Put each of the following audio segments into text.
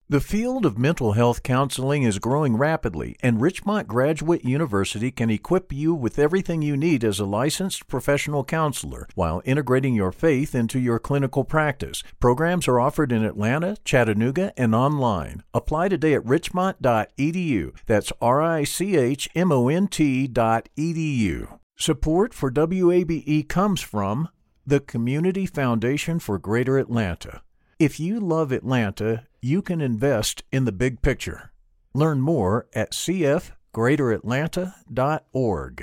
The field of mental health counseling is growing rapidly, and Richmont Graduate University can equip you with everything you need as a licensed professional counselor while integrating your faith into your clinical practice. Programs are offered in Atlanta, Chattanooga, and online. Apply today at richmont.edu. That's richmont.edu. Support for WABE comes from the Community Foundation for Greater Atlanta. If you love Atlanta, you can invest in the big picture. Learn more at cfgreateratlanta.org.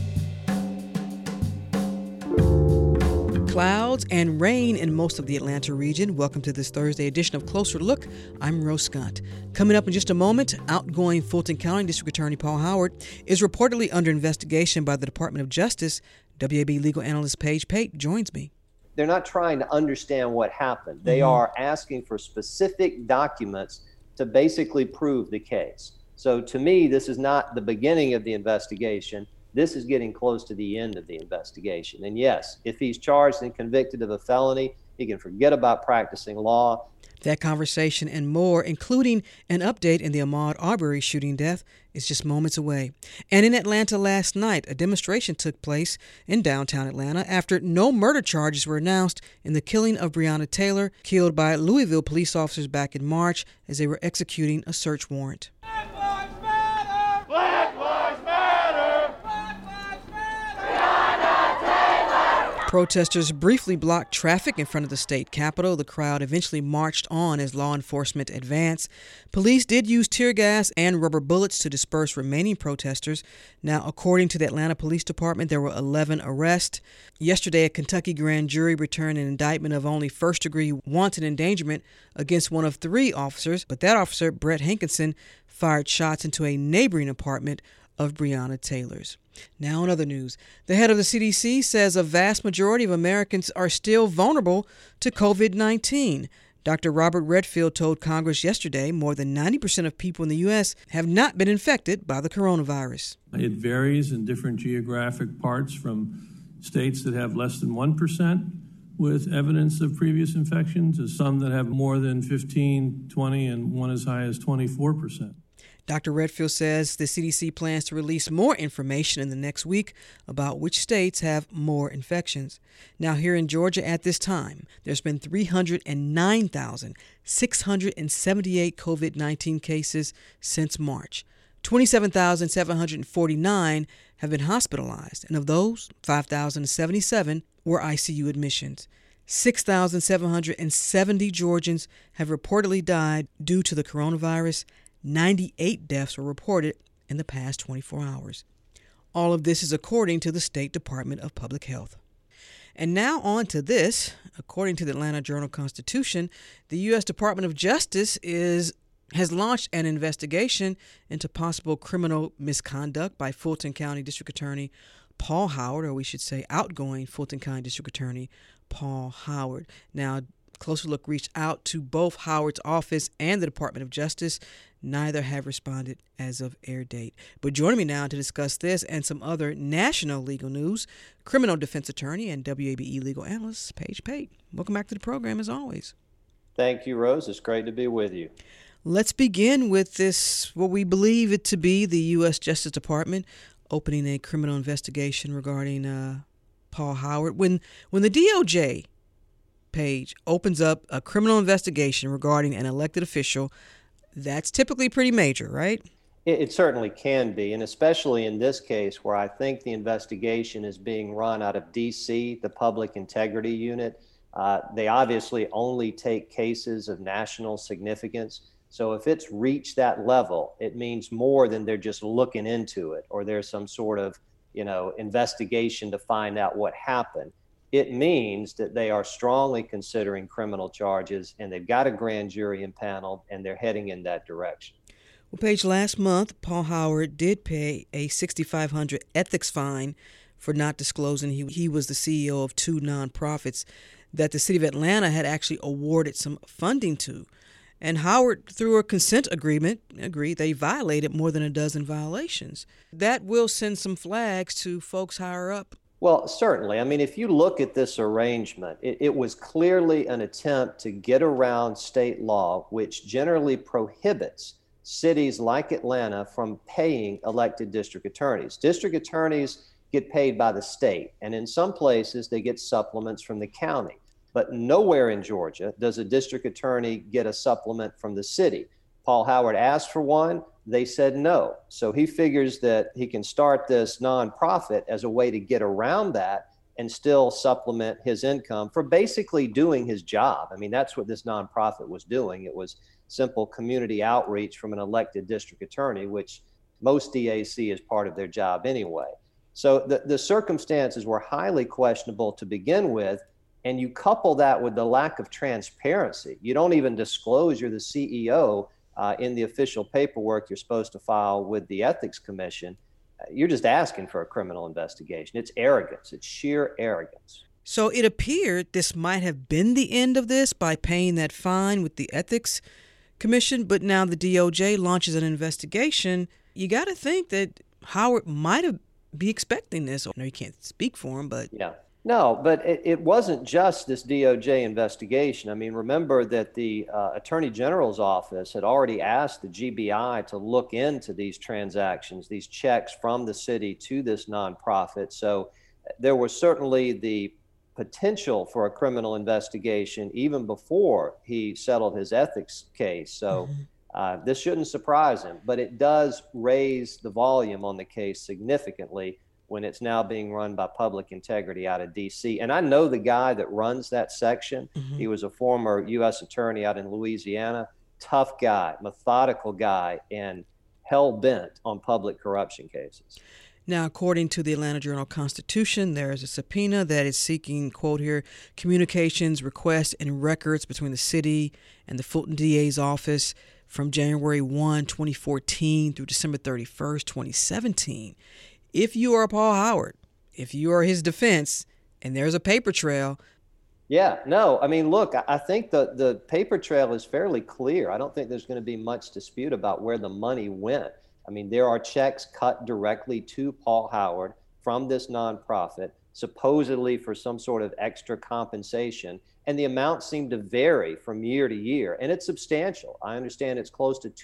Clouds and rain in most of the Atlanta region. Welcome to this Thursday edition of Closer Look. I'm Rose Scott. Coming up in just a moment, outgoing Fulton County District Attorney Paul Howard is reportedly under investigation by the Department of Justice. WAB legal analyst Paige Pate joins me. They're not trying to understand what happened. They are asking for specific documents to basically prove the case. So to me, this is not the beginning of the investigation. This is getting close to the end of the investigation. And yes, if he's charged and convicted of a felony, he can forget about practicing law. That conversation and more, including an update in the Ahmaud Arbery shooting death, is just moments away. And in Atlanta last night, a demonstration took place in downtown Atlanta after no murder charges were announced in the killing of Breonna Taylor, killed by Louisville police officers back in March as they were executing a search warrant. Black Lives Matter! Black Lives Matter! Black Lives Matter! Breonna Taylor! Protesters briefly blocked traffic in front of the state capitol. The crowd eventually marched on as law enforcement advanced. Police did use tear gas and rubber bullets to disperse remaining protesters. Now, according to the Atlanta Police Department, there were 11 arrests. Yesterday, a Kentucky grand jury returned an indictment of only first-degree wanton endangerment against one of 3 officers, but that officer, Brett Hankinson, fired shots into a neighboring apartment of Breonna Taylor's. Now in other news, the head of the CDC says a vast majority of Americans are still vulnerable to COVID-19. Dr. Robert Redfield told Congress yesterday more than 90% of people in the U.S. have not been infected by the coronavirus. It varies in different geographic parts, from states that have less than 1% with evidence of previous infection to some that have more than 15, 20, and one as high as 24%. Dr. Redfield says the CDC plans to release more information in the next week about which states have more infections. Now, here in Georgia at this time, there's been 309,678 COVID-19 cases since March. 27,749 have been hospitalized, and of those, 5,077 were ICU admissions. 6,770 Georgians have reportedly died due to the coronavirus. 98 deaths were reported in the past 24 hours. All of this is according to the State Department of Public Health. And now on to this. According to the Atlanta Journal-Constitution, the U.S. Department of Justice has launched an investigation into possible criminal misconduct by Fulton County District Attorney Paul Howard, or we should say outgoing Fulton County District Attorney Paul Howard. Now, Closer Look reached out to both Howard's office and the Department of Justice. Neither have responded as of air date. But joining me now to discuss this and some other national legal news, criminal defense attorney and WABE legal analyst Paige Pate. Welcome back to the program as always. Thank you, Rose. It's great to be with you. Let's begin with this, what we believe it to be the U.S. Justice Department opening a criminal investigation regarding Paul Howard. When the DOJ page opens up a criminal investigation regarding an elected official, that's typically pretty major, right? It certainly can be, and especially in this case where I think the investigation is being run out of D.C., the Public Integrity Unit. They obviously only take cases of national significance. So if it's reached that level, it means more than they're just looking into it or there's some sort of, investigation to find out what happened. It means that they are strongly considering criminal charges and they've got a grand jury impaneled and they're heading in that direction. Well, Paige, last month, Paul Howard did pay a $6,500 ethics fine for not disclosing he was the CEO of 2 nonprofits that the city of Atlanta had actually awarded some funding to. And Howard, through a consent agreement, agreed they violated more than a dozen violations. That will send some flags to folks higher up Well, certainly. I mean, if you look at this arrangement, it was clearly an attempt to get around state law, which generally prohibits cities like Atlanta from paying elected district attorneys. District attorneys get paid by the state, and in some places they get supplements from the county. But nowhere in Georgia does a district attorney get a supplement from the city. Paul Howard asked for one. They said no. So he figures that he can start this nonprofit as a way to get around that and still supplement his income for basically doing his job. I mean, that's what this nonprofit was doing. It was simple community outreach from an elected district attorney, which most DAC is part of their job anyway. So the circumstances were highly questionable to begin with. And you couple that with the lack of transparency. You don't even disclose you're the CEO in the official paperwork you're supposed to file with the Ethics Commission. You're just asking for a criminal investigation. It's arrogance. It's sheer arrogance. So it appeared this might have been the end of this by paying that fine with the Ethics Commission, but now the DOJ launches an investigation. You got to think that Howard might have be expecting this. I know you can't speak for him, but... Yeah. No, but it wasn't just this DOJ investigation. I mean, remember that the Attorney General's office had already asked the GBI to look into these transactions, these checks from the city to this nonprofit. So there was certainly the potential for a criminal investigation even before he settled his ethics case. So this shouldn't surprise him, but it does raise the volume on the case significantly when it's now being run by Public Integrity out of D.C. And I know the guy that runs that section. He was a former U.S. attorney out in Louisiana. Tough guy, methodical guy, and hell-bent on public corruption cases. Now, according to the Atlanta Journal-Constitution, there is a subpoena that is seeking, quote here, communications, requests, and records between the city and the Fulton DA's office from January 1, 2014 through December 31st, 2017. If you are Paul Howard, if you are his defense, and there's a paper trail. Yeah, no, I mean, look, I think the paper trail is fairly clear. I don't think there's going to be much dispute about where the money went. I mean, there are checks cut directly to Paul Howard from this nonprofit, supposedly for some sort of extra compensation. And the amounts seem to vary from year to year. And it's substantial. I understand it's close to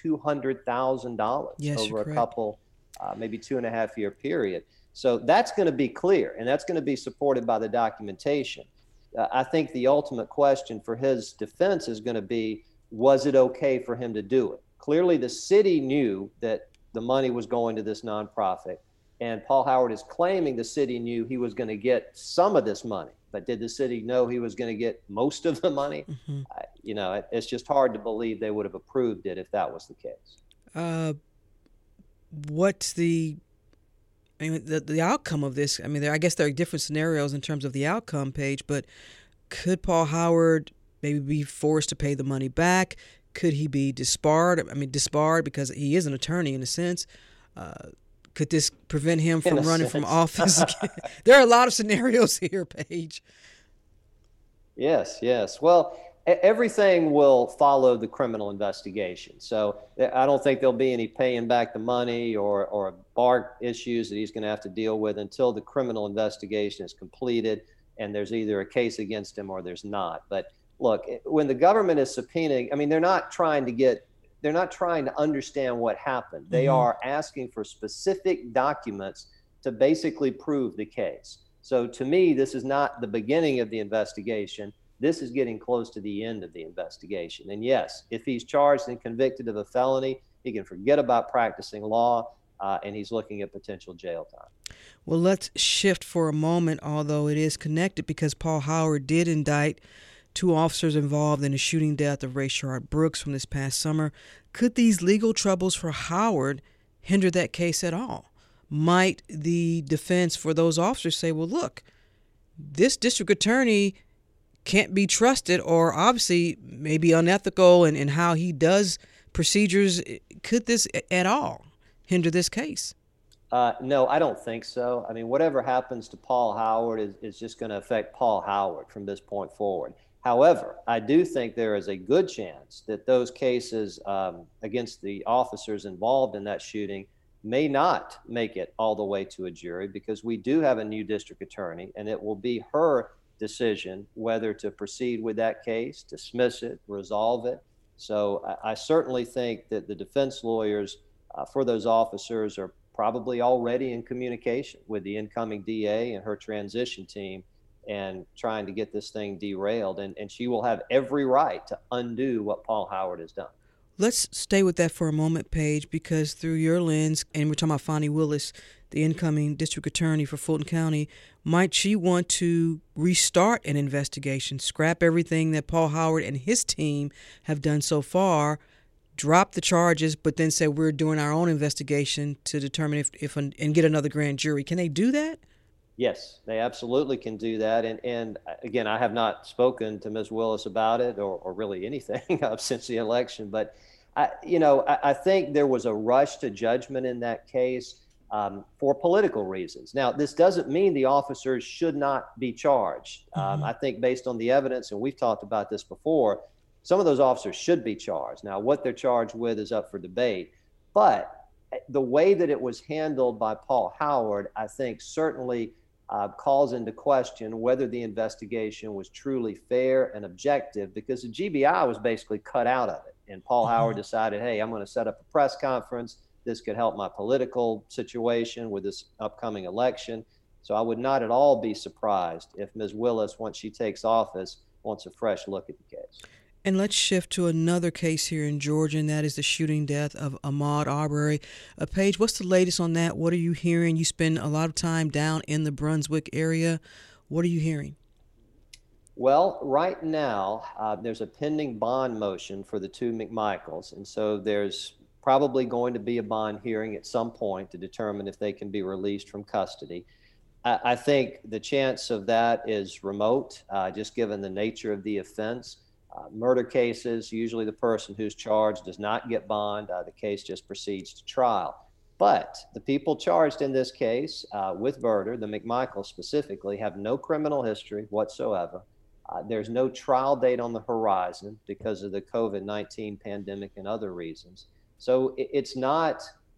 $200,000 over a couple maybe 2.5 year period. So that's going to be clear, and that's going to be supported by the documentation. I think the ultimate question for his defense is going to be, was it okay for him to do it? Clearly, the city knew that the money was going to this nonprofit, and Paul Howard is claiming the city knew he was going to get some of this money. But did the city know he was going to get most of the money? It's just hard to believe they would have approved it if that was the case. What's the outcome of this? I mean, I guess there are different scenarios in terms of the outcome, Paige, but could Paul Howard maybe be forced to pay the money back? Could he be disbarred? I mean, disbarred because he is an attorney in a sense. Could this prevent him from running from office? There are a lot of scenarios here, Paige. Yes. Well, everything will follow the criminal investigation. So I don't think there'll be any paying back the money or bar issues that he's going to have to deal with until the criminal investigation is completed and there's either a case against him or there's not. But look, when the government is subpoenaing, I mean, they're not trying to understand what happened. They are asking for specific documents to basically prove the case. So to me, this is not the beginning of the investigation. This is getting close to the end of the investigation. And yes, if he's charged and convicted of a felony, he can forget about practicing law, and he's looking at potential jail time. Well, let's shift for a moment, although it is connected, because Paul Howard did indict 2 officers involved in the shooting death of Rayshard Brooks from this past summer. Could these legal troubles for Howard hinder that case at all? Might the defense for those officers say, well, look, this district attorney can't be trusted, or obviously maybe unethical in how he does procedures? Could this at all hinder this case? No, I don't think so. I mean, whatever happens to Paul Howard is just going to affect Paul Howard from this point forward. However, I do think there is a good chance that those cases against the officers involved in that shooting may not make it all the way to a jury because we do have a new district attorney, and it will be her decision whether to proceed with that case, dismiss it, resolve it. So I certainly think that the defense lawyers for those officers are probably already in communication with the incoming DA and her transition team and trying to get this thing derailed. And she will have every right to undo what Paul Howard has done. Let's stay with that for a moment, Paige, because through your lens, and we're talking about Fani Willis, the incoming district attorney for Fulton County, might she want to restart an investigation, scrap everything that Paul Howard and his team have done so far, drop the charges, but then say we're doing our own investigation to determine if and get another grand jury? Can they do that? Yes, they absolutely can do that. And again, I have not spoken to Ms. Willis about it or really anything since the election. But, I think there was a rush to judgment in that case for political reasons. Now, this doesn't mean the officers should not be charged. I think based on the evidence, and we've talked about this before, some of those officers should be charged. Now, what they're charged with is up for debate. But the way that it was handled by Paul Howard, I think certainly calls into question whether the investigation was truly fair and objective, because the GBI was basically cut out of it. And Paul Howard decided, hey, I'm going to set up a press conference. This could help my political situation with this upcoming election. So I would not at all be surprised if Ms. Willis, once she takes office, wants a fresh look at the case. And let's shift to another case here in Georgia, and that is the shooting death of Ahmaud Arbery. Paige, what's the latest on that? What are you hearing? You spend a lot of time down in the Brunswick area. What are you hearing? Well, right now, there's a pending bond motion for the two McMichaels. And so there's probably going to be a bond hearing at some point to determine if they can be released from custody. I think the chance of that is remote, just given the nature of the offense. Murder cases, usually the person who's charged does not get bond. The case just proceeds to trial. But the people charged in this case with murder, the McMichaels specifically, have no criminal history whatsoever. There's no trial date on the horizon because of the COVID-19 pandemic and other reasons. So it's not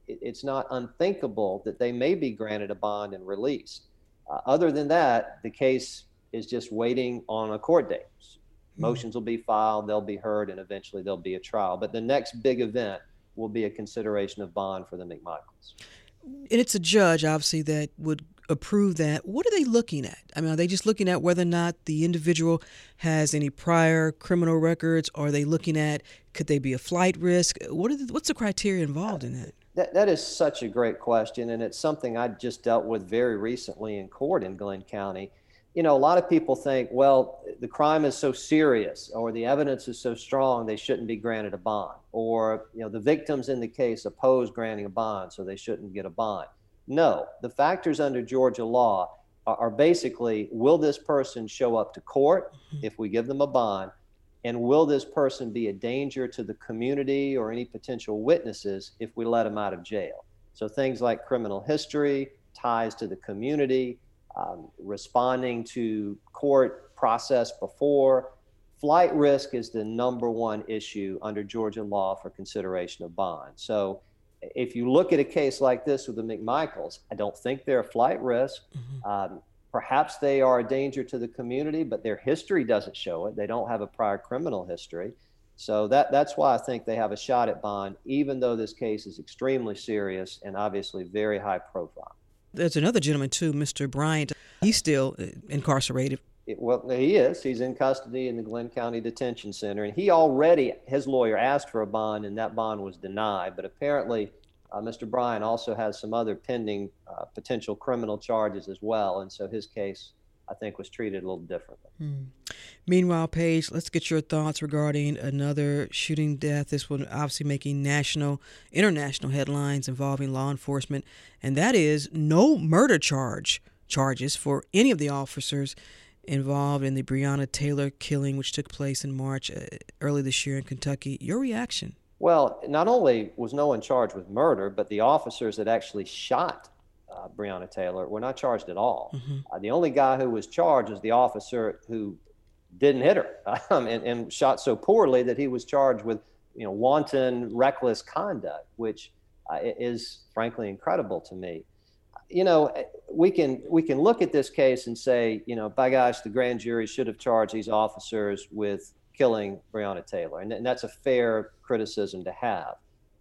unthinkable that they may be granted a bond and released. Other than that, the case is just waiting on a court date. Motions will be filed, they'll be heard, and eventually there'll be a trial. But the next big event will be a consideration of bond for the McMichaels. And it's a judge, obviously, that would approve that. What are they looking at? I mean, are they just looking at whether or not the individual has any prior criminal records? Or are they looking at, could they be a flight risk? What's the criteria involved in that? That is such a great question, and it's something I just dealt with very recently in court in Glenn County. A lot of people think, well, the crime is so serious or the evidence is so strong they shouldn't be granted a bond. Or, the victims in the case oppose granting a bond, so they shouldn't get a bond. No, the factors under Georgia law are basically, will this person show up to court if we give them a bond? And will this person be a danger to the community or any potential witnesses if we let them out of jail? So things like criminal history, ties to the community, responding to court process before. Flight risk is the number one issue under Georgia law for consideration of bond. So if you look at a case like this with the McMichaels, I don't think they're a flight risk. Perhaps they are a danger to the community, but their history doesn't show it. They don't have a prior criminal history. So that's why I think they have a shot at bond, even though this case is extremely serious and obviously very high profile. There's another gentleman, too, Mr. Bryant. He's still incarcerated. Well, he is. He's in custody in the Glenn County Detention Center. And his lawyer asked for a bond, and that bond was denied. But apparently, Mr. Bryant also has some other pending potential criminal charges as well. And so his case, I think, was treated a little differently. Meanwhile, Paige, let's get your thoughts regarding another shooting death. This one obviously making international headlines involving law enforcement, and that is no murder charges for any of the officers involved in the Breonna Taylor killing, which took place in March early this year in Kentucky. Your reaction? Well, not only was no one charged with murder, but the officers that actually shot Breonna Taylor were not charged at all. The only guy who was charged was the officer who didn't hit her and shot so poorly that he was charged with wanton, reckless conduct, which is frankly incredible to me. You know, we can look at this case and say, you know, by gosh, the grand jury should have charged these officers with killing Breonna Taylor, and that's a fair criticism to have.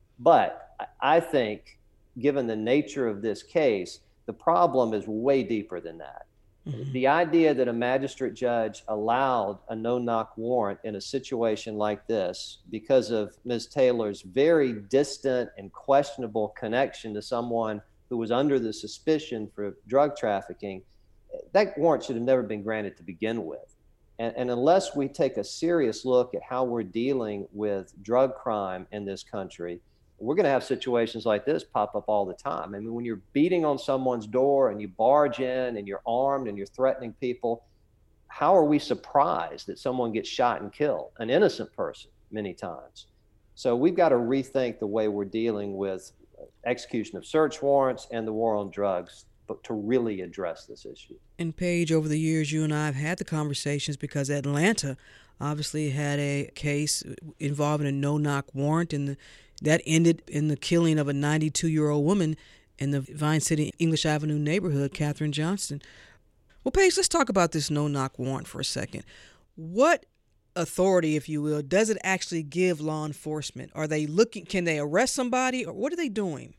But I think, given the nature of this case, the problem is way deeper than that. Mm-hmm. The idea that a magistrate judge allowed a no-knock warrant in a situation like this because of Ms. Taylor's very distant and questionable connection to someone who was under the suspicion for drug trafficking, that warrant should have never been granted to begin with. And unless we take a serious look at how we're dealing with drug crime in this country, we're going to have situations like this pop up all the time. I mean, when you're beating on someone's door and you barge in and you're armed and you're threatening people, how are we surprised that someone gets shot and killed? An innocent person, many times. So we've got to rethink the way we're dealing with execution of search warrants and the war on drugs, but to really address this issue. And Paige, over the years, you and I have had the conversations because Atlanta obviously had a case involving a no-knock warrant, and that ended in the killing of a 92-year-old woman in the Vine City English Avenue neighborhood, Katherine Johnston. Well, Paige, let's talk about this no-knock warrant for a second. What authority, if you will, does it actually give law enforcement? Are they looking, can they arrest somebody, or what are they doing?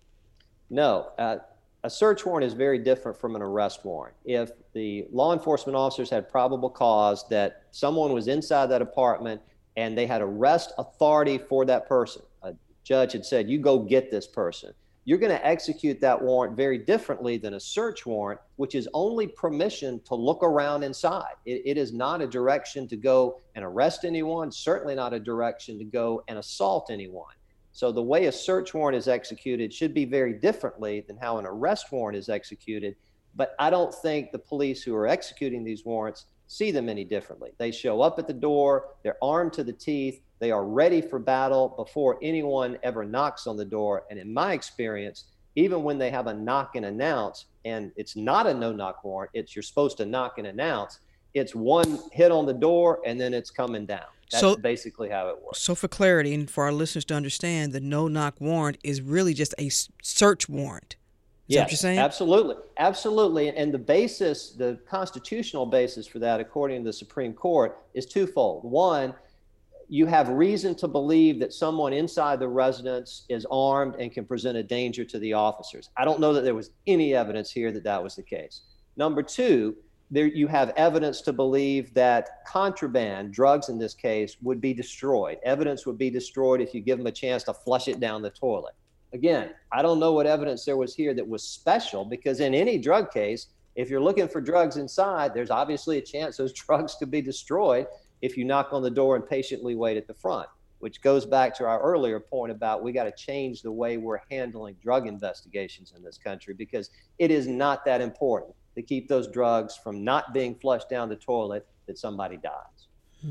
No, a search warrant is very different from an arrest warrant. If the law enforcement officers had probable cause that someone was inside that apartment and they had arrest authority for that person, a judge had said, you go get this person, you're going to execute that warrant very differently than a search warrant, which is only permission to look around inside. It is not a direction to go and arrest anyone, certainly not a direction to go and assault anyone. So the way a search warrant is executed should be very differently than how an arrest warrant is executed. But I don't think the police who are executing these warrants see them any differently. They show up at the door, they're armed to the teeth, they are ready for battle before anyone ever knocks on the door. And in my experience, even when they have a knock and announce, and it's not a no-knock warrant, it's you're supposed to knock and announce, it's one hit on the door and then it's coming down. That's basically how it works. So for clarity and for our listeners to understand, the no-knock warrant is really just a search warrant. Is that what you're saying? Absolutely. Absolutely. And the basis, the constitutional basis for that, according to the Supreme Court, is twofold. One, you have reason to believe that someone inside the residence is armed and can present a danger to the officers. I don't know that there was any evidence here that that was the case. Number two, there you have evidence to believe that contraband, drugs in this case, would be destroyed. Evidence would be destroyed if you give them a chance to flush it down the toilet. Again, I don't know what evidence there was here that was special, because in any drug case, if you're looking for drugs inside, there's obviously a chance those drugs could be destroyed if you knock on the door and patiently wait at the front, which goes back to our earlier point about we got to change the way we're handling drug investigations in this country, because it is not that important to keep those drugs from not being flushed down the toilet that somebody dies.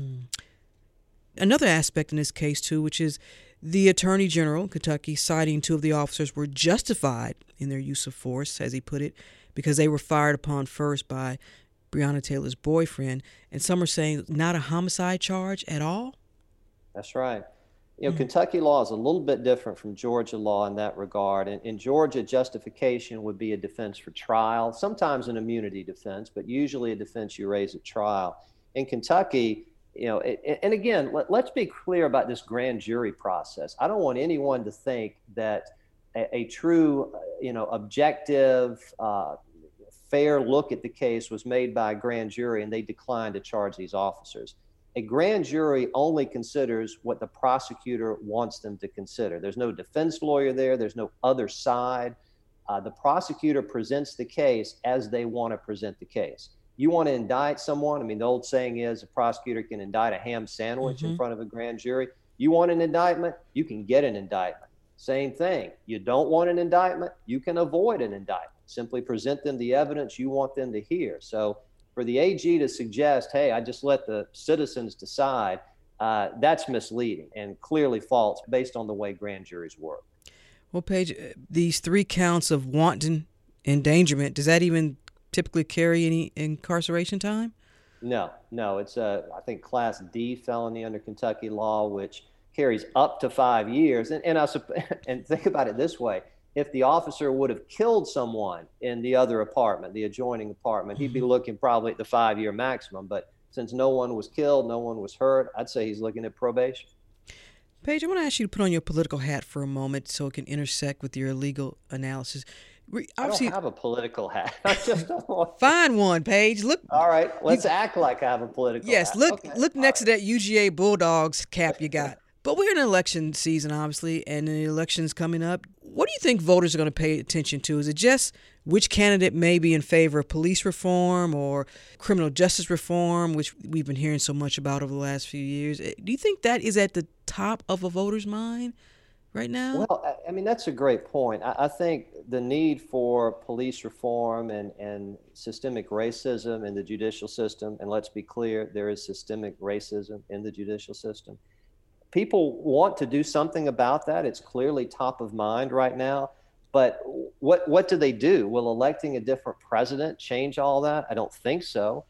Another aspect in this case, too, which is the Attorney General, Kentucky, citing two of the officers were justified in their use of force, as he put it, because they were fired upon first by Breonna Taylor's boyfriend. And some are saying not a homicide charge at all? That's right. You know, Kentucky law is a little bit different from Georgia law in that regard. In Georgia, justification would be a defense for trial, sometimes an immunity defense, but usually a defense you raise at trial. In Kentucky, you know, and again, let's be clear about this grand jury process. I don't want anyone to think that a true, you know, objective, fair look at the case was made by a grand jury and they declined to charge these officers. A grand jury only considers what the prosecutor wants them to consider. There's no defense lawyer there. There's no other side. The prosecutor presents the case as they want to present the case. You want to indict someone? I mean, the old saying is a prosecutor can indict a ham sandwich in front of a grand jury. You want an indictment? You can get an indictment. Same thing. You don't want an indictment? You can avoid an indictment. Simply present them the evidence you want them to hear. So for the AG to suggest, hey, I just let the citizens decide, that's misleading and clearly false based on the way grand juries work. Well, Paige, these 3 counts of wanton endangerment, does that even typically carry any incarceration time? No. It's I think Class D felony under Kentucky law, which carries up to 5 years. And think about it this way. if the officer would have killed someone in the other apartment, the adjoining apartment, he'd be looking probably at the 5-year maximum. But since no one was killed, no one was hurt, I'd say he's looking at probation. Paige, I want to ask you to put on your political hat for a moment so it can intersect with your legal analysis. Obviously, I don't have a political hat. I just don't want... Find one, Paige. Look. All right, let's act like I have a political hat. Yes, look next to that UGA Bulldogs cap you got. But we're in election season, obviously, and the election's coming up. What do you think voters are going to pay attention to? Is it just which candidate may be in favor of police reform or criminal justice reform, which we've been hearing so much about over the last few years? Do you think that is at the top of a voter's mind right now? Well, I mean, that's a great point. I think the need for police reform and systemic racism in the judicial system, and let's be clear, there is systemic racism in the judicial system. People want to do something about that. It's clearly top of mind right now. But what do they do? Will electing a different president change all that? I don't think so.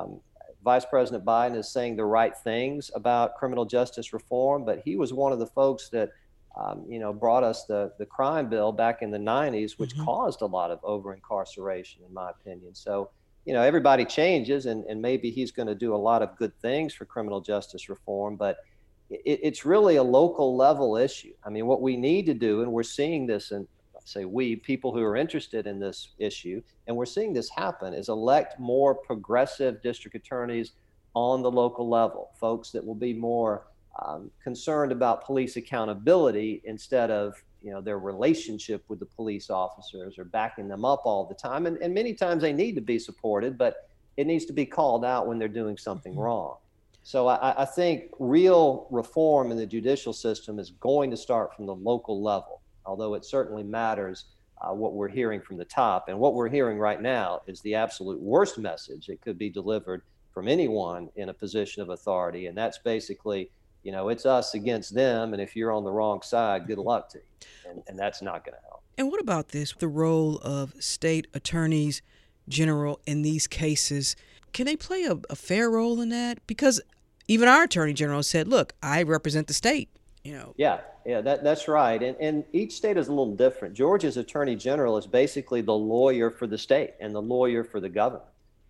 Vice President Biden is saying the right things about criminal justice reform, but he was one of the folks that brought us the crime bill back in the 90s, which caused a lot of over-incarceration, in my opinion. So, everybody changes, and maybe he's going to do a lot of good things for criminal justice reform, but it's really a local level issue. I mean, what we need to do, and we're seeing this in, people who are interested in this issue, and we're seeing this happen, is elect more progressive district attorneys on the local level, folks that will be more concerned about police accountability instead of their relationship with the police officers or backing them up all the time. And many times they need to be supported, but it needs to be called out when they're doing something wrong. So I think real reform in the judicial system is going to start from the local level, although it certainly matters what we're hearing from the top. And what we're hearing right now is the absolute worst message that could be delivered from anyone in a position of authority. And that's basically, it's us against them. And if you're on the wrong side, good luck to you. And that's not going to help. And what about this, the role of state attorneys general in these cases? Can they play a fair role in that? Because even our attorney general said, look, I represent the state. Yeah, that's right. And each state is a little different. Georgia's attorney general is basically the lawyer for the state and the lawyer for the governor.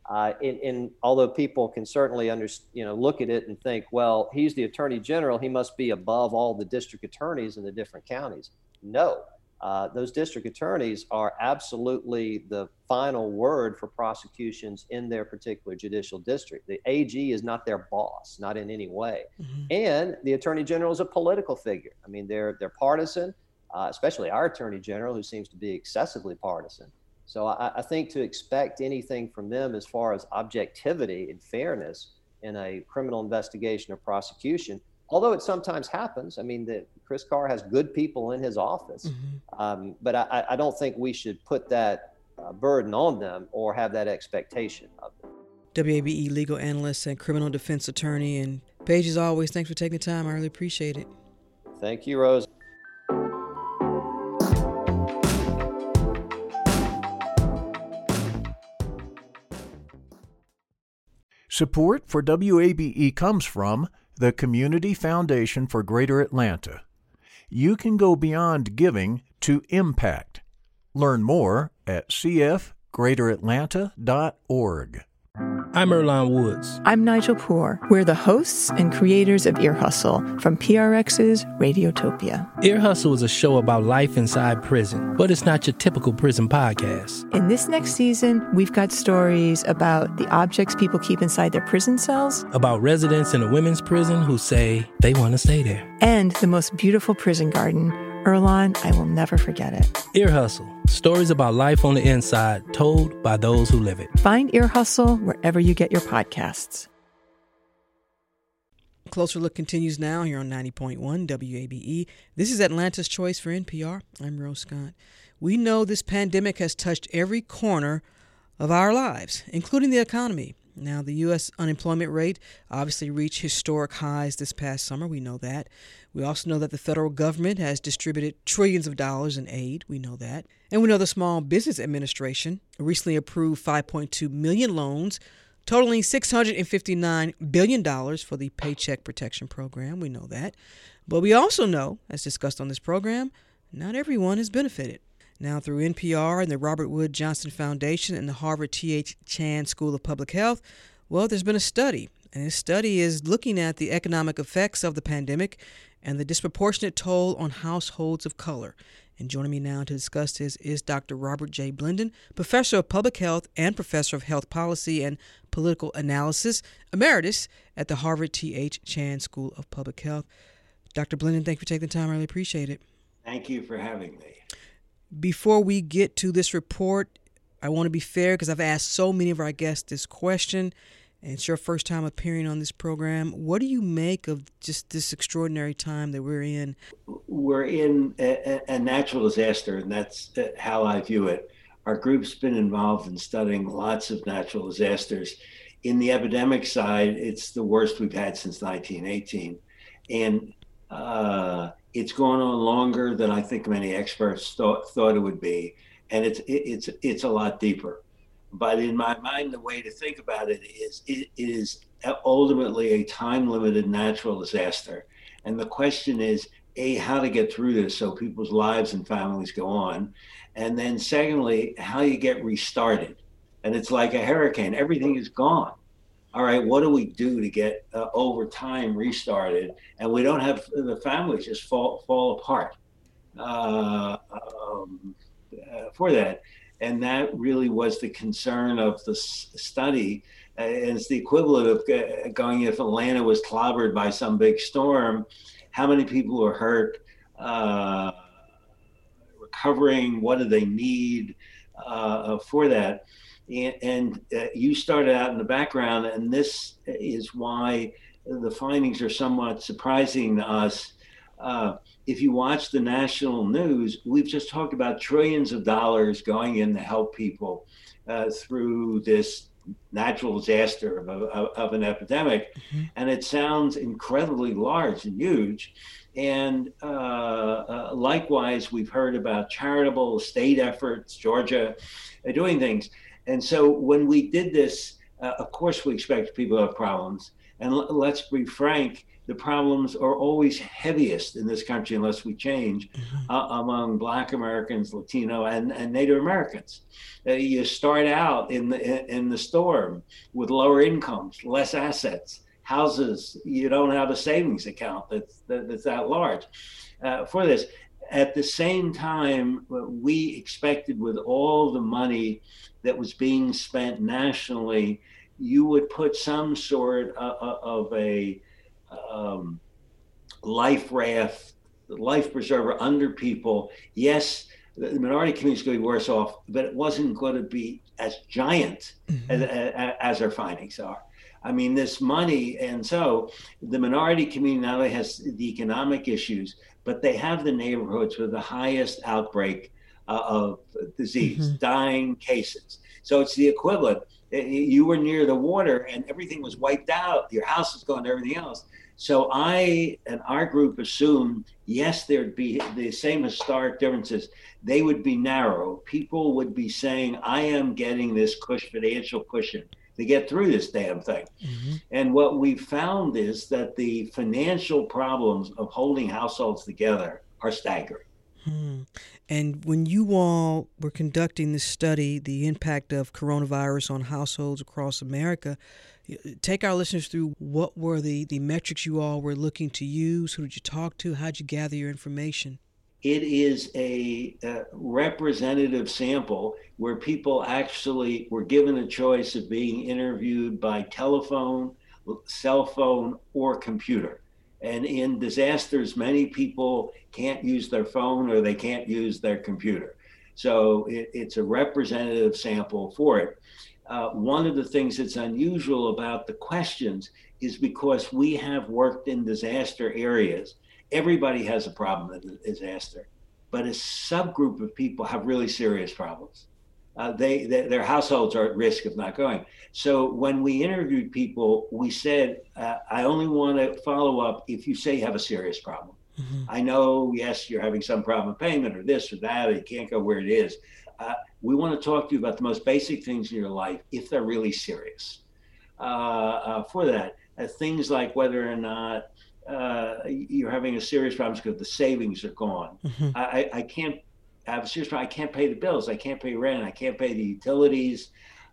And although people can certainly look at it and think, well, he's the attorney general, he must be above all the district attorneys in the different counties. No, those district attorneys are absolutely the final word for prosecutions in their particular judicial district. The AG is not their boss, not in any way. And the attorney general is a political figure. I mean, they're partisan, especially our attorney general, who seems to be excessively partisan. So I think to expect anything from them as far as objectivity and fairness in a criminal investigation or prosecution, although it sometimes happens. I mean, Chris Carr has good people in his office, but I don't think we should put that burden on them or have that expectation of them. WABE legal analyst and criminal defense attorney. And Paige, as always, thanks for taking the time. I really appreciate it. Thank you, Rose. Support for WABE comes from the Community Foundation for Greater Atlanta. You can go beyond giving to impact. Learn more at cfgreateratlanta.org. I'm Earlonne Woods. I'm Nigel Poor. We're the hosts and creators of Ear Hustle from PRX's Radiotopia. Ear Hustle is a show about life inside prison, but it's not your typical prison podcast. In this next season, we've got stories about the objects people keep inside their prison cells, about residents in a women's prison who say they want to stay there, and the most beautiful prison garden. Earlonne, I will never forget it. Ear Hustle. Stories about life on the inside, told by those who live it. Find Ear Hustle wherever you get your podcasts. Closer Look continues now here on 90.1 WABE. This is Atlanta's Choice for NPR. I'm Rose Scott. We know this pandemic has touched every corner of our lives, including the economy. Now, the U.S. unemployment rate obviously reached historic highs this past summer. We know that. We also know that the federal government has distributed trillions of dollars in aid. We know that. And we know the Small Business Administration recently approved 5.2 million loans, totaling $659 billion for the Paycheck Protection Program. We know that. But we also know, as discussed on this program, not everyone has benefited. Now, through NPR and the Robert Wood Johnson Foundation and the Harvard T.H. Chan School of Public Health, well, there's been a study, and this study is looking at the economic effects of the pandemic and the disproportionate toll on households of color. And joining me now to discuss this is Dr. Robert J. Blendon, Professor of Public Health and Professor of Health Policy and Political Analysis, Emeritus at the Harvard T.H. Chan School of Public Health. Dr. Blendon, thank you for taking the time. I really appreciate it. Thank you for having me. Before we get to this report, I want to be fair because I've asked so many of our guests this question, and it's your first time appearing on this program. What do you make of just this extraordinary time that we're in? We're in a natural disaster, and that's how I view it. Our group's been involved in studying lots of natural disasters. In the epidemic side, it's the worst we've had since 1918. And it's gone on longer than I think many experts thought it would be. And it's a lot deeper. But in my mind, the way to think about it is ultimately a time-limited natural disaster. And the question is, A, how to get through this so people's lives and families go on. And then secondly, how you get restarted. And it's like a hurricane, everything is gone. All right, what do we do to get over time restarted? And we don't have the families just fall apart for that. And that really was the concern of the study. And it's the equivalent of going, if Atlanta was clobbered by some big storm, how many people are hurt, recovering, what do they need for that? And you started out in the background, and this is why the findings are somewhat surprising to us. If you watch the national news, we've just talked about trillions of dollars going in to help people through this natural disaster of an epidemic. Mm-hmm. And it sounds incredibly large and huge. And likewise, we've heard about charitable state efforts, Georgia, doing things. And so when we did this, of course, we expect people to have problems. And let's be frank, the problems are always heaviest in this country unless we change among Black Americans, Latino, and Native Americans. You start out in the storm with lower incomes, less assets, houses. You don't have a savings account that's that large for this. At the same time, we expected with all the money that was being spent nationally, you would put some sort of a life raft, life preserver under people. Yes, the minority community is going to be worse off, but it wasn't going to be as giant as our findings are. I mean, this money, and so the minority community not only has the economic issues, but they have the neighborhoods with the highest outbreak of disease, dying cases. So it's the equivalent. You were near the water and everything was wiped out. Your house is gone, everything else. So I and our group assumed, yes, there'd be the same historic differences. They would be narrow. People would be saying, I am getting this financial cushion to get through this damn thing. And what we found is that the financial problems of holding households together are staggering. And when you all were conducting this study, the impact of coronavirus on households across America, take our listeners through what were the metrics you all were looking to use? Who did you talk to? How did you gather your information? It is a representative sample where people actually were given a choice of being interviewed by telephone, cell phone, or computer. And in disasters, many people can't use their phone or they can't use their computer. So it's a representative sample for it. One of the things that's unusual about the questions is because we have worked in disaster areas. Everybody has a problem in a disaster, but a subgroup of people have really serious problems. Their households are at risk of not going. So when we interviewed people, we said, I only want to follow up if you say you have a serious problem. I know, yes, you're having some problem with payment or this or that, or you can't go where it is. We want to talk to you about the most basic things in your life if they're really serious. For that, things like whether or not you're having a serious problem because the savings are gone. I can't have a serious problem. I can't pay the bills. I can't pay rent. I can't pay the utilities.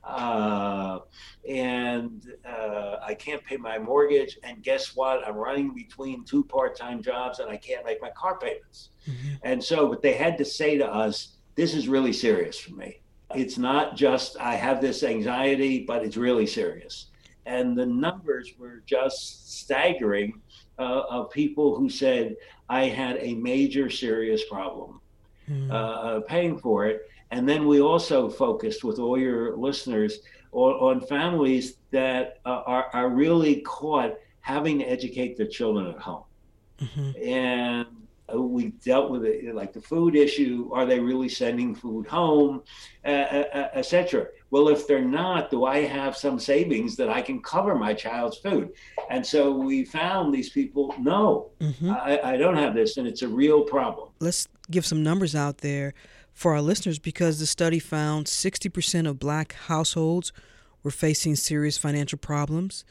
And I can't pay my mortgage. And guess what? I'm running between 2 part-time jobs and I can't make my car payments. Mm-hmm. And so what they had to say to us, this is really serious for me. It's not just I have this anxiety, but it's really serious. And the numbers were just staggering of people who said, I had a major serious problem paying for it. And then we also focused with all your listeners on families that are really caught having to educate their children at home. Mm-hmm. And we dealt with it, like the food issue. Are they really sending food home, et cetera? Well, if they're not, do I have some savings that I can cover my child's food? And so we found these people, no, mm-hmm. I don't have this, and it's a real problem. Let's give some numbers out there for our listeners, because the study found 60% of Black households were facing serious financial problems.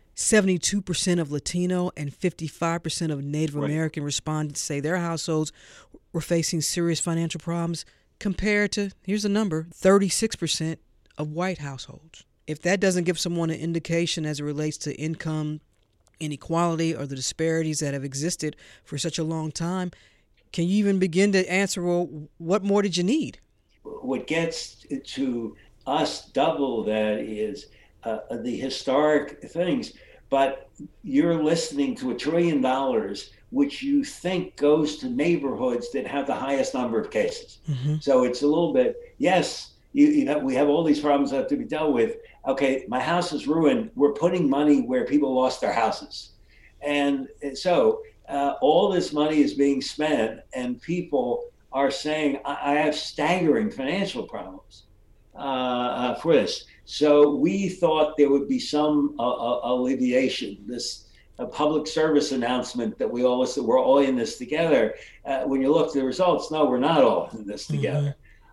72% of Latino and 55% of Native American respondents say their households were facing serious financial problems, compared to, here's a number, 36% of white households. If that doesn't give someone an indication as it relates to income inequality or the disparities that have existed for such a long time, can you even begin to answer, well, what more did you need? What gets to us double that is the historic things, but you're listening to $1 trillion, which you think goes to neighborhoods that have the highest number of cases. Mm-hmm. So it's a little bit, yes, you know, we have all these problems that have to be dealt with. Okay, my house is ruined. We're putting money where people lost their houses. And so all this money is being spent, and people are saying, I have staggering financial problems for this. So we thought there would be some alleviation. This public service announcement that we're all in this together. When you look at the results, no, we're not all in this together.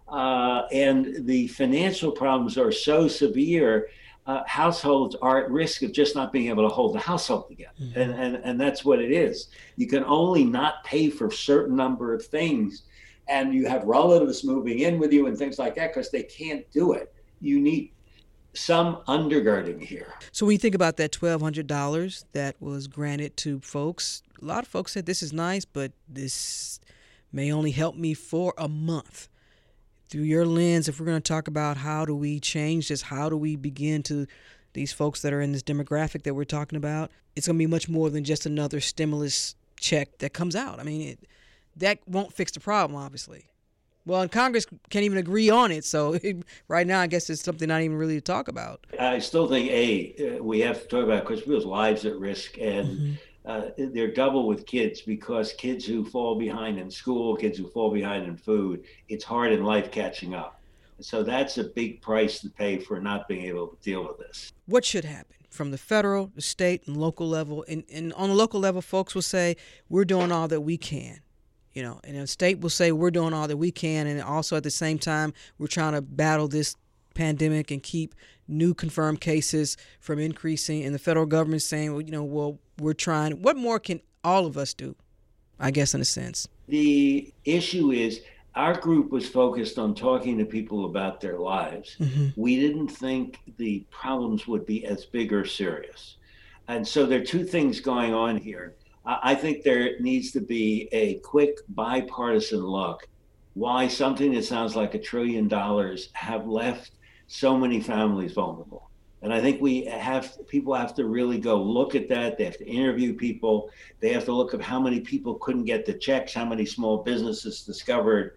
And the financial problems are so severe, households are at risk of just not being able to hold the household together. Mm-hmm. And that's what it is. You can only not pay for a certain number of things, and you have relatives moving in with you and things like that because they can't do it. You need some undergirding here. So when you think about that $1,200 that was granted to folks, a lot of folks said this is nice, but this may only help me for a month. Through your lens, if we're going to talk about how do we change this, how do we begin to, these folks that are in this demographic that we're talking about, it's going to be much more than just another stimulus check that comes out. I mean, that won't fix the problem, obviously. Well, and Congress can't even agree on it. So right now, I guess it's something not even really to talk about. I still think, we have to talk about because people's lives at risk. And they're double with kids, because kids who fall behind in school, kids who fall behind in food, it's hard in life catching up. So that's a big price to pay for not being able to deal with this. What should happen from the federal, the state, and local level? And on the local level, folks will say, we're doing all that we can. You know, and the state will say we're doing all that we can, and also at the same time we're trying to battle this pandemic and keep new confirmed cases from increasing. And the federal government saying, well, we're trying. What more can all of us do? I guess in a sense. The issue is our group was focused on talking to people about their lives. Mm-hmm. We didn't think the problems would be as big or serious, and so there are two things going on here. I think there needs to be a quick bipartisan look why something that sounds like $1 trillion have left so many families vulnerable. And I think people have to really go look at that. They have to interview people. They have to look at how many people couldn't get the checks, how many small businesses discovered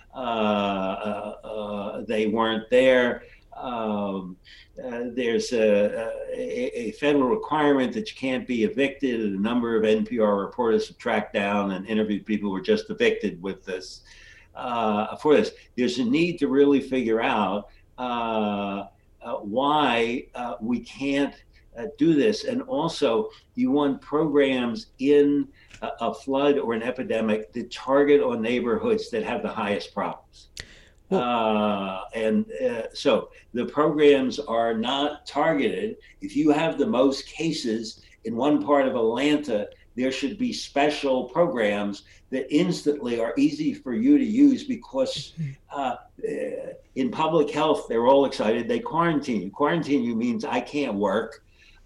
they weren't there. There's a federal requirement that you can't be evicted. A number of NPR reporters have tracked down and interviewed people who were just evicted with this. For this, there's a need to really figure out why we can't do this. And also, you want programs in a flood or an epidemic that target on neighborhoods that have the highest problems. So the programs are not targeted. If you have the most cases in one part of Atlanta, there should be special programs that instantly are easy for you to use, because in public health, they're all excited. They quarantine you. Quarantine you means I can't work.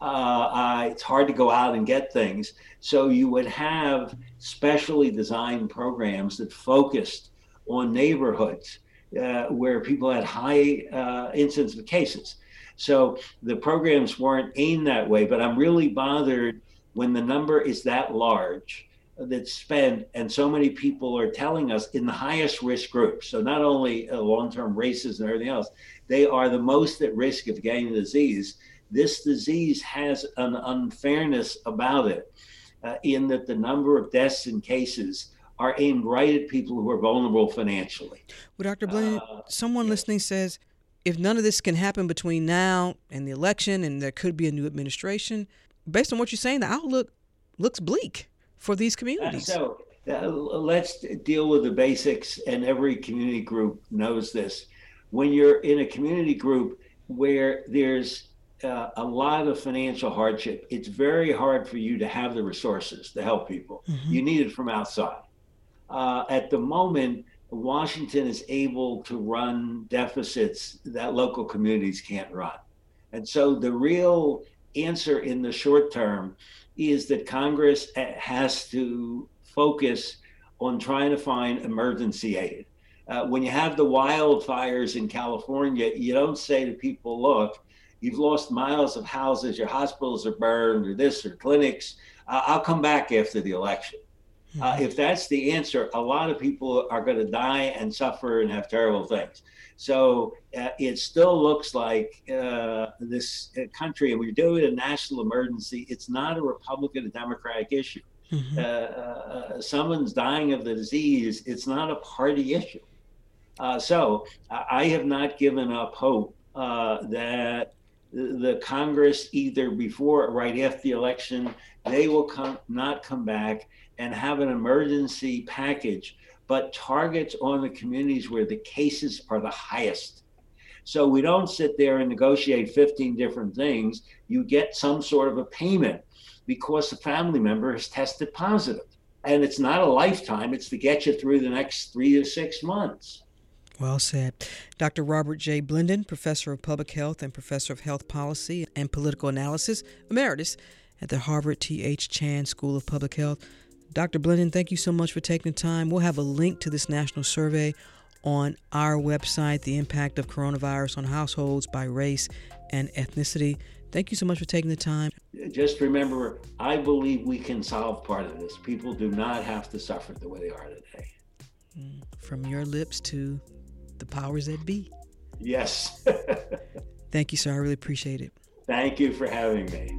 It's hard to go out and get things. So you would have specially designed programs that focused on neighborhoods where people had high incidence of cases. So the programs weren't aimed that way, but I'm really bothered when the number is that large that's spent, and so many people are telling us in the highest risk groups. So not only long-term races and everything else, they are the most at risk of getting the disease. This disease has an unfairness about it in that the number of deaths and cases are aimed right at people who are vulnerable financially. Well, Dr. Blendon, someone listening says, if none of this can happen between now and the election, and there could be a new administration, based on what you're saying, the outlook looks bleak for these communities. So let's deal with the basics, and every community group knows this. When you're in a community group where there's a lot of financial hardship, it's very hard for you to have the resources to help people. Mm-hmm. You need it from outside. At the moment, Washington is able to run deficits that local communities can't run. And so the real answer in the short term is that Congress has to focus on trying to find emergency aid. When you have the wildfires in California, you don't say to people, look, you've lost miles of houses, your hospitals are burned, or this, or clinics. I'll come back after the election. If that's the answer, a lot of people are going to die and suffer and have terrible things. So it still looks like this country, and we're doing a national emergency. It's not a Republican or Democratic issue. Mm-hmm. Someone's dying of the disease. It's not a party issue. So I have not given up hope that the Congress, either before or right after the election, they will not come back and have an emergency package, but targets on the communities where the cases are the highest. So we don't sit there and negotiate 15 different things. You get some sort of a payment because a family member has tested positive. And it's not a lifetime, it's to get you through the next 3 to 6 months. Well said. Dr. Robert J. Blendon, Professor of Public Health and Professor of Health Policy and Political Analysis, Emeritus at the Harvard T.H. Chan School of Public Health. Dr. Blendon, thank you so much for taking the time. We'll have a link to this national survey on our website, The Impact of Coronavirus on Households by Race and Ethnicity. Thank you so much for taking the time. Just remember, I believe we can solve part of this. People do not have to suffer the way they are today. From your lips to the powers that be. Yes. Thank you, sir. I really appreciate it. Thank you for having me.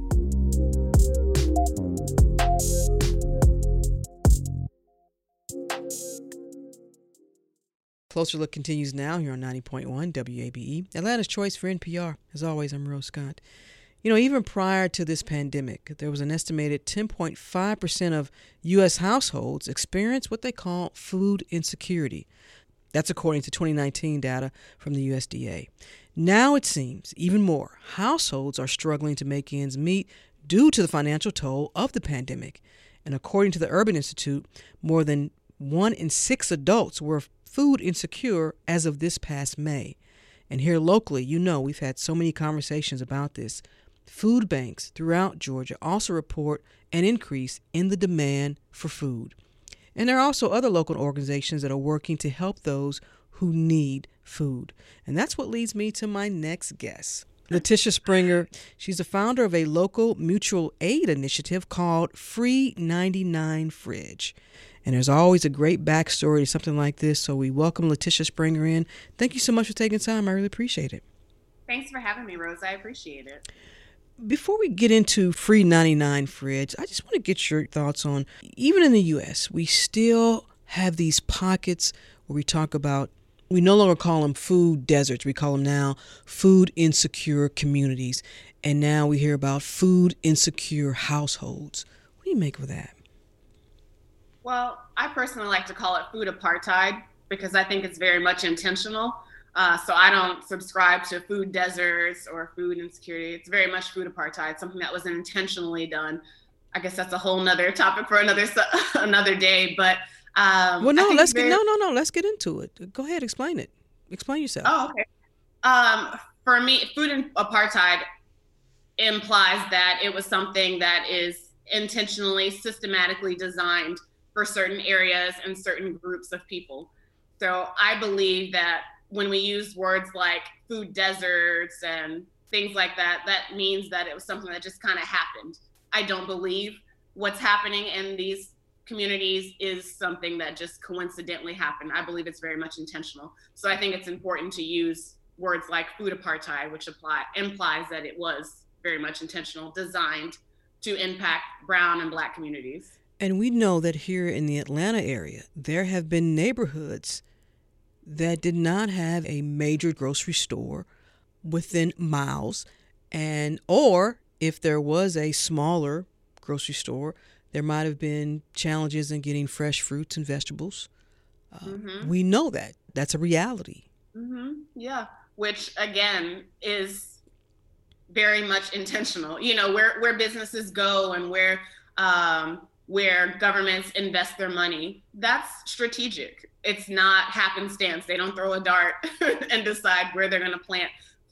Closer Look continues now here on 90.1 WABE, Atlanta's choice for NPR. As always, I'm Rose Scott. You know, even prior to this pandemic, there was an estimated 10.5% of U.S. households experience what they call food insecurity. That's according to 2019 data from the USDA. Now it seems even more households are struggling to make ends meet due to the financial toll of the pandemic. And according to the Urban Institute, more than 1 in 6 adults were food insecure as of this past May. And here locally, you know, we've had so many conversations about this. Food banks throughout Georgia also report an increase in the demand for food. And there are also other local organizations that are working to help those who need food. And that's what leads me to my next guest, Letitia Springer. She's the founder of a local mutual aid initiative called Free 99 Fridge. And there's always a great backstory to something like this, so we welcome Letitia Springer in. Thank you so much for taking time. I really appreciate it. Thanks for having me, Rose. I appreciate it. Before we get into Free 99 Fridge, I just want to get your thoughts on, even in the U.S., we still have these pockets where we talk about, we no longer call them food deserts. We call them now food insecure communities. And now we hear about food insecure households. What do you make of that? Well, I personally like to call it food apartheid because I think it's very much intentional. So I don't subscribe to food deserts or food insecurity. It's very much food apartheid, something that was intentionally done I guess that's a whole nother topic for another day. But well, no, let's get into it. Go ahead, explain it. Explain yourself. Oh, okay. For me, food apartheid implies that it was something that is intentionally, systematically designed for certain areas and certain groups of people. So I believe that when we use words like food deserts and things like that, that means that it was something that just kind of happened. I don't believe what's happening in these communities is something that just coincidentally happened. I believe it's very much intentional. So I think it's important to use words like food apartheid, which implies that it was very much intentional, designed to impact brown and Black communities. And we know that here in the Atlanta area, there have been neighborhoods that did not have a major grocery store within miles, or if there was a smaller grocery store, there might have been challenges in getting fresh fruits and vegetables. We know that. That's a reality. Yeah, which again is very much intentional. You know, where businesses go and where governments invest their money, that's strategic. It's not happenstance. They don't throw a dart and decide where they're going to plant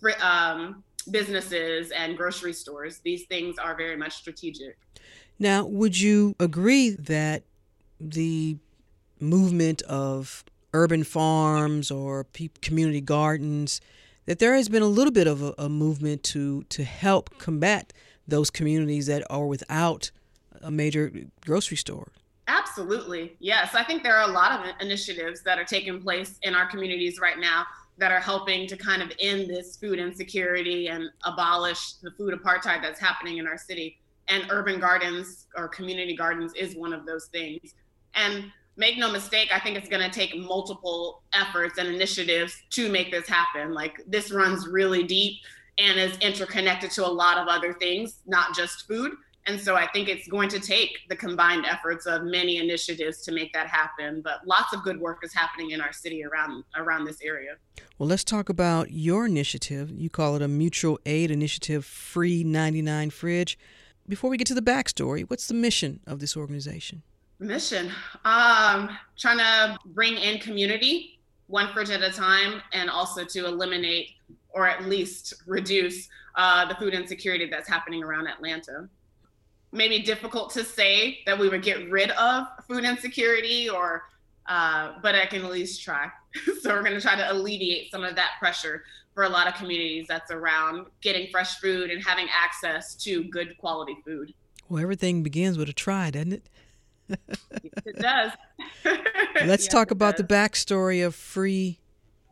businesses and grocery stores. These things are very much strategic. Now, would you agree that the movement of urban farms or community gardens, that there has been a little bit of a movement to help combat those communities that are without a major grocery store? Absolutely. Yes. I think there are a lot of initiatives that are taking place in our communities right now that are helping to kind of end this food insecurity and abolish the food apartheid that's happening in our city. And urban gardens or community gardens is one of those things. And make no mistake, I think it's going to take multiple efforts and initiatives to make this happen. Like, this runs really deep and is interconnected to a lot of other things, not just food. And so I think it's going to take the combined efforts of many initiatives to make that happen. But lots of good work is happening in our city around this area. Well, let's talk about your initiative. You call it a mutual aid initiative, Free 99 Fridge. Before we get to the backstory, what's the mission of this organization? Mission, trying to bring in community, one fridge at a time, and also to eliminate or at least reduce the food insecurity that's happening around Atlanta. Maybe difficult to say that we would get rid of food insecurity, but I can at least try. So we're going to try to alleviate some of that pressure for a lot of communities that's around getting fresh food and having access to good quality food. Well, everything begins with a try, doesn't it? It does. Let's talk about the backstory of Free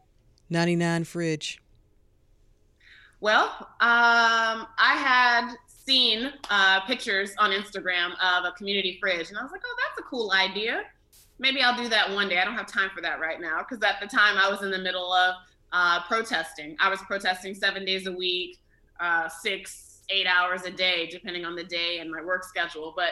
99 Fridge. Well, I had seen pictures on Instagram of a community fridge, and I was like, oh, that's a cool idea. Maybe I'll do that one day. I don't have time for that right now, because at the time I was in the middle of protesting. I was protesting 7 days a week, 6-8 hours a day, depending on the day and my work schedule. But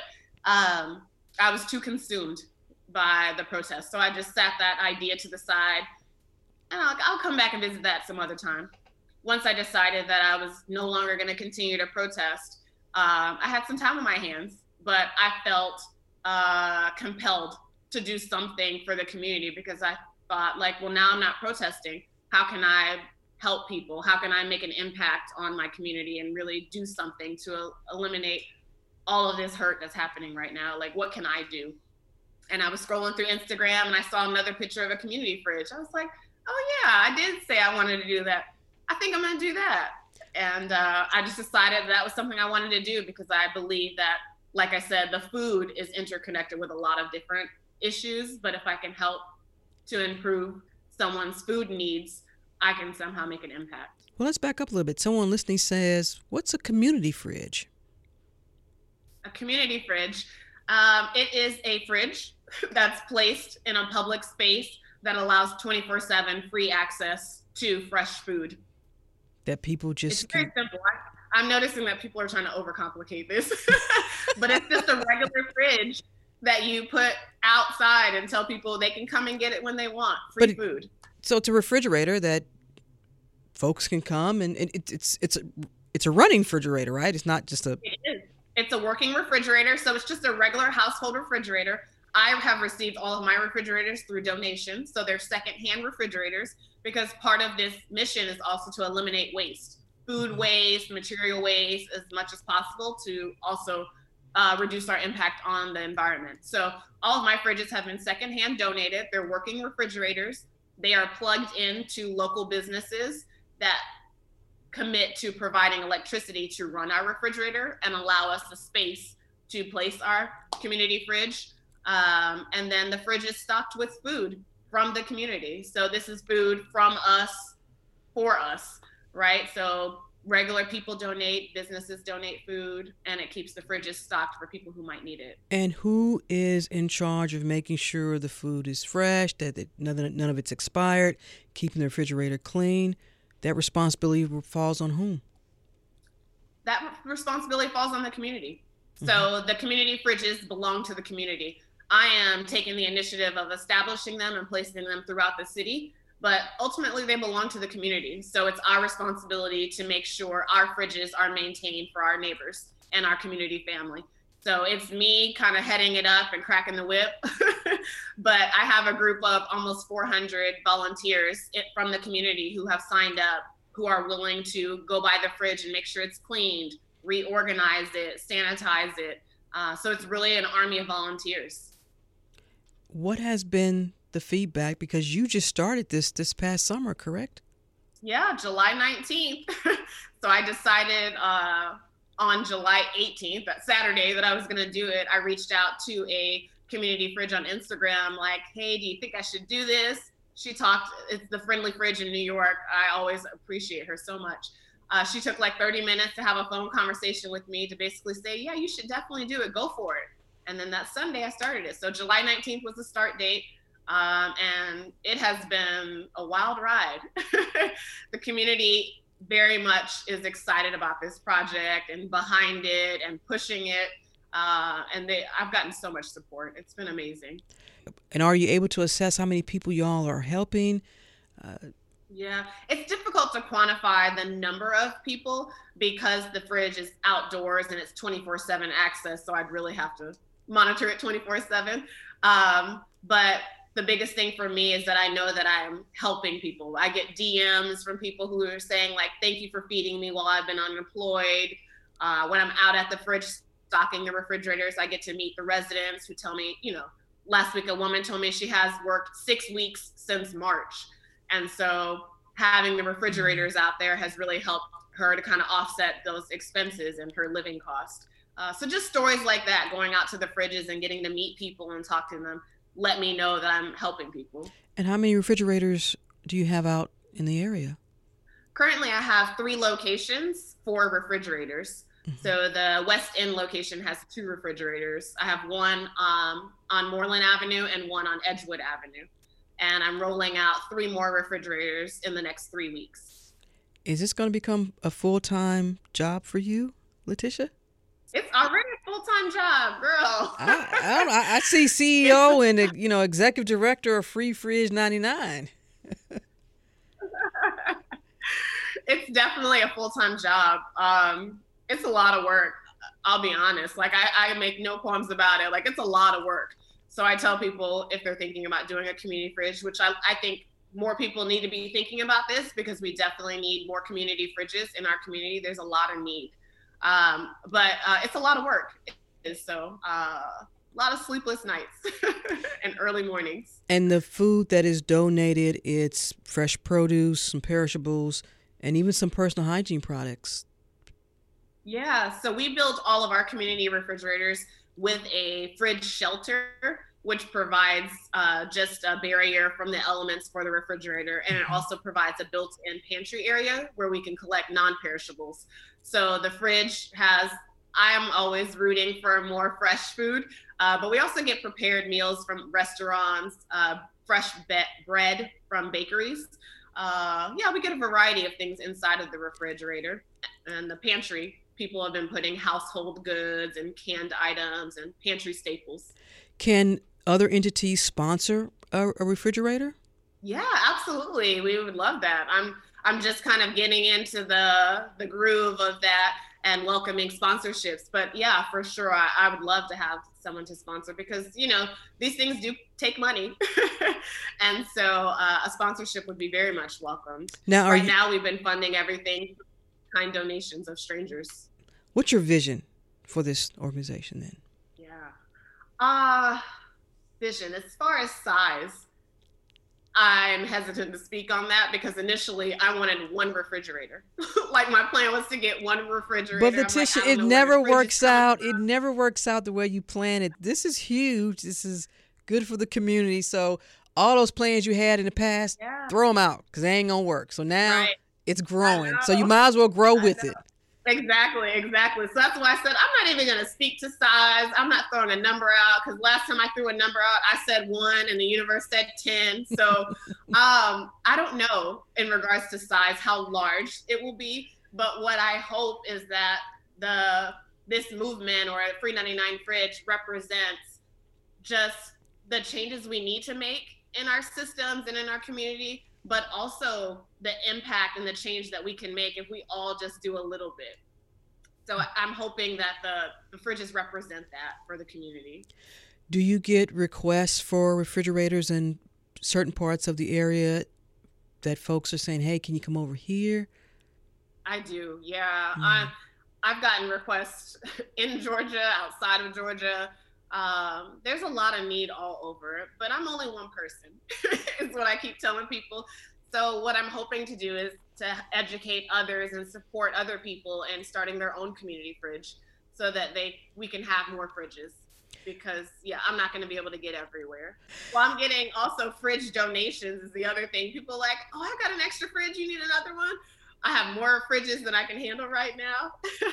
I was too consumed by the protest. So I just sat that idea to the side, and I'll come back and visit that some other time. Once I decided that I was no longer going to continue to protest, I had some time on my hands, but I felt compelled to do something for the community, because I thought, like, well, now I'm not protesting. How can I help people? How can I make an impact on my community and really do something to eliminate all of this hurt that's happening right now? Like, what can I do? And I was scrolling through Instagram and I saw another picture of a community fridge. I was like, oh yeah, I did say I wanted to do that. I think I'm going to do that. And I just decided that was something I wanted to do, because I believe that, like I said, the food is interconnected with a lot of different issues. But if I can help to improve someone's food needs, I can somehow make an impact. Well, let's back up a little bit. Someone listening says, what's a community fridge? A community fridge. It is a fridge that's placed in a public space that allows 24/7 free access to fresh food. That people just... It's very simple. I'm noticing that people are trying to overcomplicate this, but it's just a regular fridge that you put outside and tell people they can come and get it when they want. Free food. So it's a refrigerator that folks can come, and it's a running refrigerator, right? It's not just a... It is. It's a working refrigerator, so it's just a regular household refrigerator. I have received all of my refrigerators through donations, so they're secondhand refrigerators, because part of this mission is also to eliminate waste, food waste, material waste, as much as possible, to also reduce our impact on the environment. So all of my fridges have been secondhand donated. They're working refrigerators. They are plugged into local businesses that commit to providing electricity to run our refrigerator and allow us the space to place our community fridge. And then the fridge is stocked with food from the community. So this is food from us, for us, right? So regular people donate, businesses donate food, and it keeps the fridges stocked for people who might need it. And who is in charge of making sure the food is fresh, that none of it's expired, keeping the refrigerator clean? That responsibility falls on whom? That responsibility falls on the community. So the community fridges belong to the community. I am taking the initiative of establishing them and placing them throughout the city, but ultimately they belong to the community. So it's our responsibility to make sure our fridges are maintained for our neighbors and our community family. So it's me kind of heading it up and cracking the whip, but I have a group of almost 400 volunteers from the community who have signed up, who are willing to go by the fridge and make sure it's cleaned, reorganize it, sanitize it. So it's really an army of volunteers. What has been the feedback? Because you just started this past summer, correct? Yeah, July 19th. So I decided on July 18th, that Saturday, that I was going to do it. I reached out to a community fridge on Instagram, like, hey, do you think I should do this? She talked, it's the Friendly Fridge in New York. I always appreciate her so much. She took like 30 minutes to have a phone conversation with me to basically say, yeah, you should definitely do it. Go for it. And then that Sunday I started it. So July 19th was the start date. And it has been a wild ride. The community very much is excited about this project and behind it and pushing it. And I've gotten so much support. It's been amazing. And are you able to assess how many people y'all are helping? Yeah, it's difficult to quantify the number of people because the fridge is outdoors and it's 24/7 access. So I'd really have to monitor it 24/7. But the biggest thing for me is that I know that I'm helping people. I get DMs from people who are saying like, thank you for feeding me while I've been unemployed. When I'm out at the fridge stocking the refrigerators, I get to meet the residents who tell me, last week a woman told me she has worked 6 weeks since March. And so having the refrigerators out there has really helped her to kind of offset those expenses and her living cost. So just stories like that, going out to the fridges and getting to meet people and talk to them, let me know that I'm helping people. And how many refrigerators do you have out in the area? Currently, I have 3 locations, 4 refrigerators. Mm-hmm. So the West End location has 2 refrigerators. I have one on Moreland Avenue and one on Edgewood Avenue. And I'm rolling out 3 more refrigerators in the next 3 weeks. Is this going to become a full-time job for you, Letitia? It's already a full-time job, girl. I see CEO and executive director of Free Fridge 99. It's definitely a full-time job. It's a lot of work. I'll be honest. Like I make no qualms about it. Like it's a lot of work. So I tell people if they're thinking about doing a community fridge, which I think more people need to be thinking about this because we definitely need more community fridges in our community. There's a lot of need. But it's a lot of work. So a lot of sleepless nights and early mornings. And the food that is donated, it's fresh produce, some perishables, and even some personal hygiene products. Yeah, so we built all of our community refrigerators with a fridge shelter, which provides just a barrier from the elements for the refrigerator. And it also provides a built-in pantry area where we can collect non-perishables. So the fridge I'm always rooting for more fresh food, but we also get prepared meals from restaurants, fresh bread from bakeries. We get a variety of things inside of the refrigerator. And the pantry, people have been putting household goods and canned items and pantry staples. Can other entities sponsor a refrigerator? Yeah, absolutely. We would love that. I'm just kind of getting into the groove of that. and welcoming sponsorships. But yeah, for sure, I would love to have someone to sponsor because, you know, these things do take money. And so a sponsorship would be very much welcomed. Now, now we've been funding everything, kind donations of strangers. What's your vision for this organization then? Yeah. Vision. As far as size, I'm hesitant to speak on that because initially I wanted one refrigerator. Like my plan was to get one refrigerator. But Letitia, it never works out. It never works out the way you plan it. This is huge. This is good for the community. So all those plans you had in the past, throw them out because they ain't going to work. So now it's growing. So you might as well grow with it. Exactly. So that's why I said I'm not even going to speak to size. I'm not throwing a number out because last time I threw a number out, I said 1 and the universe said 10. So I don't know in regards to size how large it will be. But what I hope is that this movement or a Free 99 Fridge represents just the changes we need to make in our systems and in our community, but also the impact and the change that we can make if we all just do a little bit. So I'm hoping that the fridges represent that for the community. Do you get requests for refrigerators in certain parts of the area that folks are saying, hey, can you come over here? I do, yeah. I've gotten requests in Georgia, outside of Georgia. There's a lot of need all over, but I'm only one person, is what I keep telling people. So what I'm hoping to do is to educate others and support other people in starting their own community fridge so that we can have more fridges. Because, I'm not going to be able to get everywhere. Well, I'm getting also fridge donations is the other thing. People are like, oh, I got an extra fridge. You need another one? I have more fridges than I can handle right now.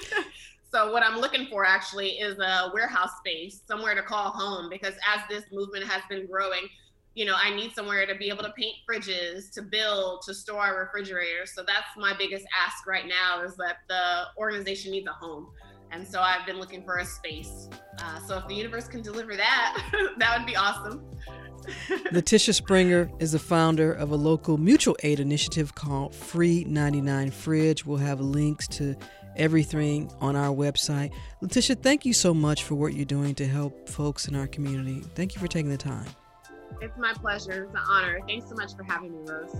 So what I'm looking for actually is a warehouse space, somewhere to call home, because as this movement has been growing, you know, I need somewhere to be able to paint fridges, to build, to store refrigerators. So that's my biggest ask right now is that the organization needs a home. And so I've been looking for a space. So if the universe can deliver that, that would be awesome. Letitia Springer is the founder of a local mutual aid initiative called Free 99 Fridge. We'll have links to everything on our website. Letitia, thank you so much for what you're doing to help folks in our community. Thank you for taking the time. It's my pleasure. It's an honor. Thanks so much for having me, Rose.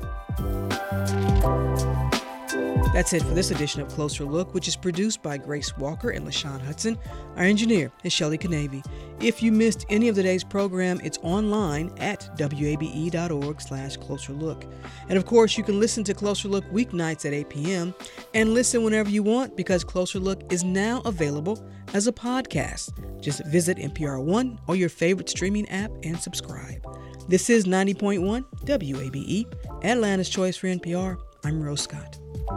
That's it for this edition of Closer Look, which is produced by Grace Walker and LaShawn Hudson. Our engineer is Shelley Canavy. If you missed any of today's program, it's online at wabe.org/closerlook. And of course, you can listen to Closer Look weeknights at 8 p.m. and listen whenever you want because Closer Look is now available as a podcast. Just visit NPR One or your favorite streaming app and subscribe. This is 90.1 WABE, Atlanta's Choice for NPR. I'm Rose Scott.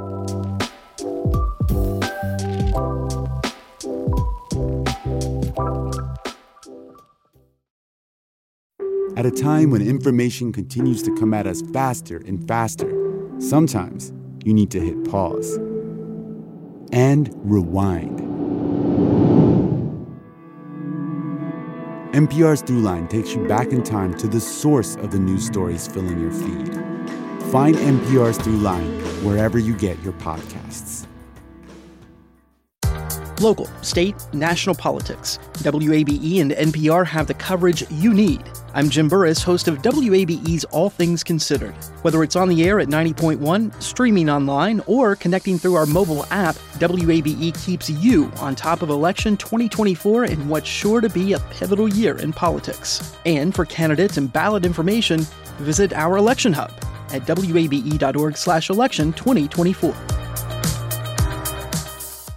At a time when information continues to come at us faster and faster, sometimes you need to hit pause and rewind. NPR's Throughline takes you back in time to the source of the news stories filling your feed. Find NPR's Throughline wherever you get your podcasts. Local, state, national politics. WABE and NPR have the coverage you need. I'm Jim Burris, host of WABE's All Things Considered. Whether it's on the air at 90.1, streaming online, or connecting through our mobile app, WABE keeps you on top of election 2024 in what's sure to be a pivotal year in politics. And for candidates and ballot information, visit our election hub at wabe.org/election 2024.